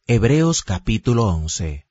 Hebreos capítulo 11.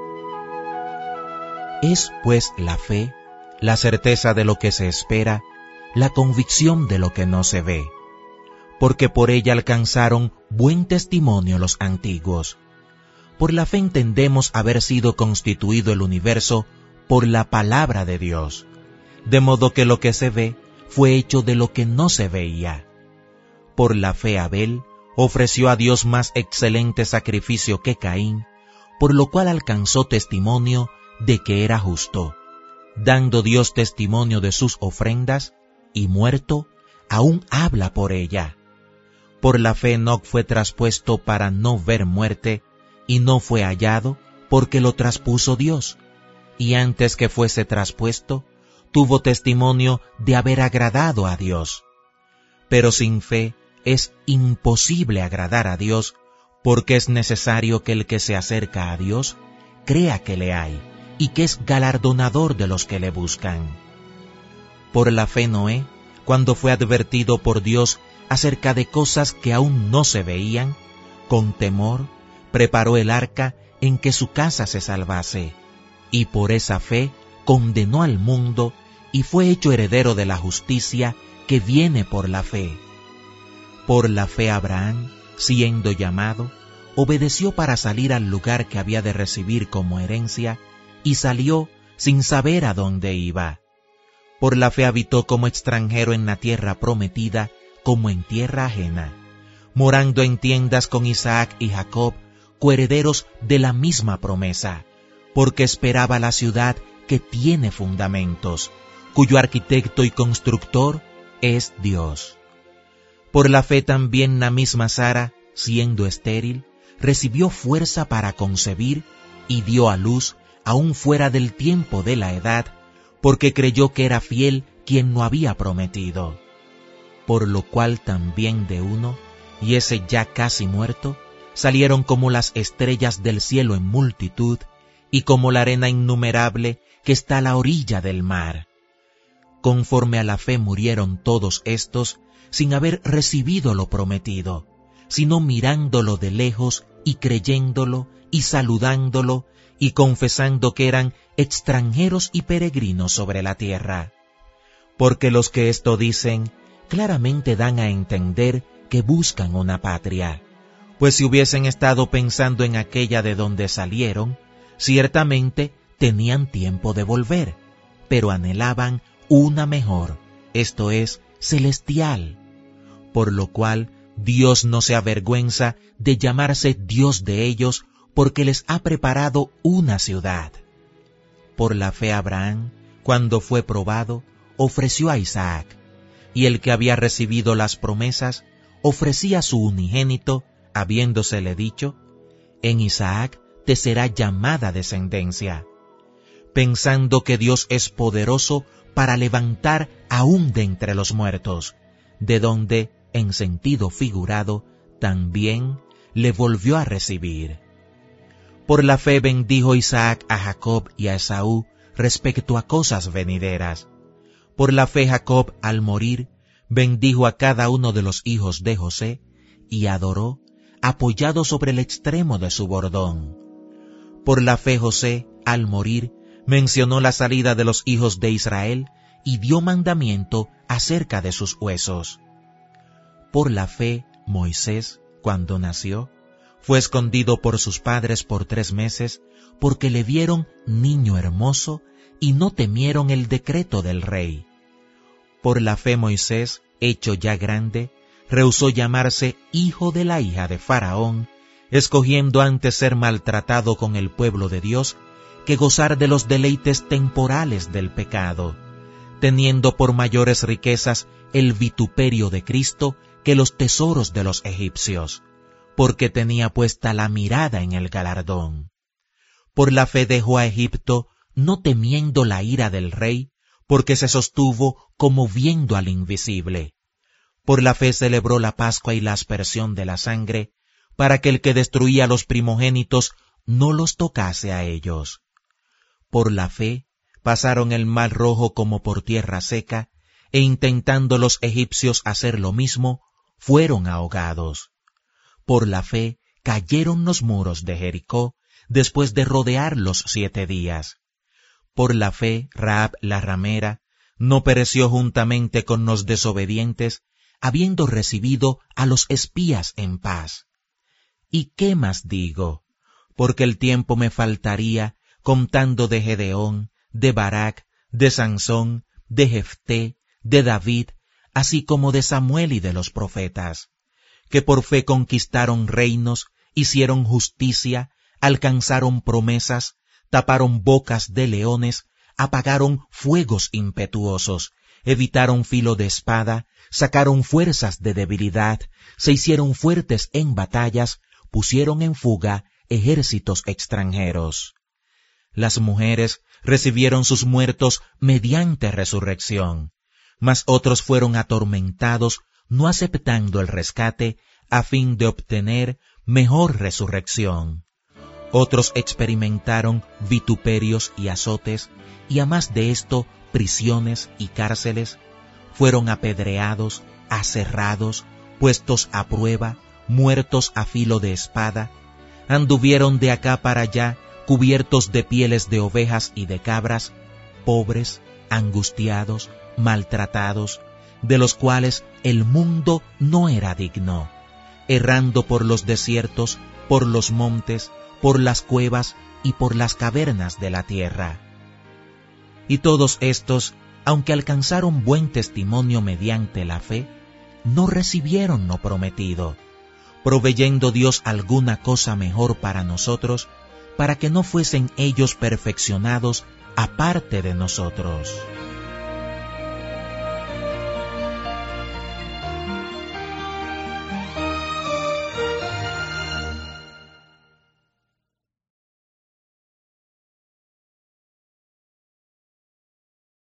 Es pues la fe, la certeza de lo que se espera, la convicción de lo que no se ve, porque por ella alcanzaron buen testimonio los antiguos. Por la fe entendemos haber sido constituido el universo por la palabra de Dios, de modo que lo que se ve fue hecho de lo que no se veía. Por la fe Abel ofreció a Dios más excelente sacrificio que Caín, por lo cual alcanzó testimonio de que era justo, dando Dios testimonio de sus ofrendas, y muerto, aún habla por ella. Por la fe Enoc fue traspuesto para no ver muerte, y no fue hallado, porque lo traspuso Dios, y antes que fuese traspuesto, tuvo testimonio de haber agradado a Dios. Pero sin fe es imposible agradar a Dios, porque es necesario que el que se acerca a Dios crea que le hay, y que es galardonador de los que le buscan. Por la fe Noé, cuando fue advertido por Dios acerca de cosas que aún no se veían, con temor preparó el arca en que su casa se salvase, y por esa fe condenó al mundo y fue hecho heredero de la justicia que viene por la fe. Por la fe Abraham, siendo llamado, obedeció para salir al lugar que había de recibir como herencia, y salió sin saber a dónde iba. Por la fe habitó como extranjero en la tierra prometida, como en tierra ajena, morando en tiendas con Isaac y Jacob, coherederos de la misma promesa, porque esperaba la ciudad que tiene fundamentos, cuyo arquitecto y constructor es Dios. Por la fe también la misma Sara, siendo estéril, recibió fuerza para concebir y dio a luz aún fuera del tiempo de la edad, porque creyó que era fiel quien no había prometido. Por lo cual también de uno, y ese ya casi muerto, salieron como las estrellas del cielo en multitud, y como la arena innumerable que está a la orilla del mar. Conforme a la fe murieron todos estos, sin haber recibido lo prometido, sino mirándolo de lejos y creyéndolo y saludándolo y confesando que eran extranjeros y peregrinos sobre la tierra. Porque los que esto dicen claramente dan a entender que buscan una patria, pues si hubiesen estado pensando en aquella de donde salieron, ciertamente tenían tiempo de volver, pero anhelaban una mejor, esto es, celestial, por lo cual Dios no se avergüenza de llamarse Dios de ellos, porque les ha preparado una ciudad. Por la fe Abraham, cuando fue probado, ofreció a Isaac, y el que había recibido las promesas, ofrecía su unigénito, habiéndosele dicho, en Isaac te será llamada descendencia, pensando que Dios es poderoso para levantar aún de entre los muertos, de donde, en sentido figurado, también le volvió a recibir. Por la fe bendijo Isaac a Jacob y a Esaú respecto a cosas venideras. Por la fe Jacob, al morir, bendijo a cada uno de los hijos de José, y adoró, apoyado sobre el extremo de su bordón. Por la fe José, al morir, mencionó la salida de los hijos de Israel y dio mandamiento acerca de sus huesos. Por la fe, Moisés, cuando nació, fue escondido por sus padres por 3 meses, porque le vieron niño hermoso y no temieron el decreto del rey. Por la fe Moisés, hecho ya grande, rehusó llamarse hijo de la hija de Faraón, escogiendo antes ser maltratado con el pueblo de Dios que gozar de los deleites temporales del pecado, teniendo por mayores riquezas el vituperio de Cristo que los tesoros de los egipcios, porque tenía puesta la mirada en el galardón. Por la fe dejó a Egipto, no temiendo la ira del rey, porque se sostuvo como viendo al invisible. Por la fe celebró la Pascua y la aspersión de la sangre, para que el que destruía a los primogénitos no los tocase a ellos. Por la fe pasaron el mar Rojo como por tierra seca, e intentando los egipcios hacer lo mismo, fueron ahogados. Por la fe cayeron los muros de Jericó después de rodearlos 7 días. Por la fe, Rahab la ramera no pereció juntamente con los desobedientes, habiendo recibido a los espías en paz. ¿Y qué más digo? Porque el tiempo me faltaría contando de Gedeón, de Barak, de Sansón, de Jefté, de David, así como de Samuel y de los profetas, que por fe conquistaron reinos, hicieron justicia, alcanzaron promesas, taparon bocas de leones, apagaron fuegos impetuosos, evitaron filo de espada, sacaron fuerzas de debilidad, se hicieron fuertes en batallas, pusieron en fuga ejércitos extranjeros. Las mujeres recibieron sus muertos mediante resurrección, mas otros fueron atormentados, no aceptando el rescate, a fin de obtener mejor resurrección. Otros experimentaron vituperios y azotes, y a más de esto, prisiones y cárceles. Fueron apedreados, aserrados, puestos a prueba, muertos a filo de espada. Anduvieron de acá para allá, cubiertos de pieles de ovejas y de cabras, pobres, angustiados, maltratados, de los cuales el mundo no era digno, errando por los desiertos, por los montes, por las cuevas y por las cavernas de la tierra. Y todos estos, aunque alcanzaron buen testimonio mediante la fe, no recibieron lo prometido, proveyendo Dios alguna cosa mejor para nosotros, para que no fuesen ellos perfeccionados aparte de nosotros.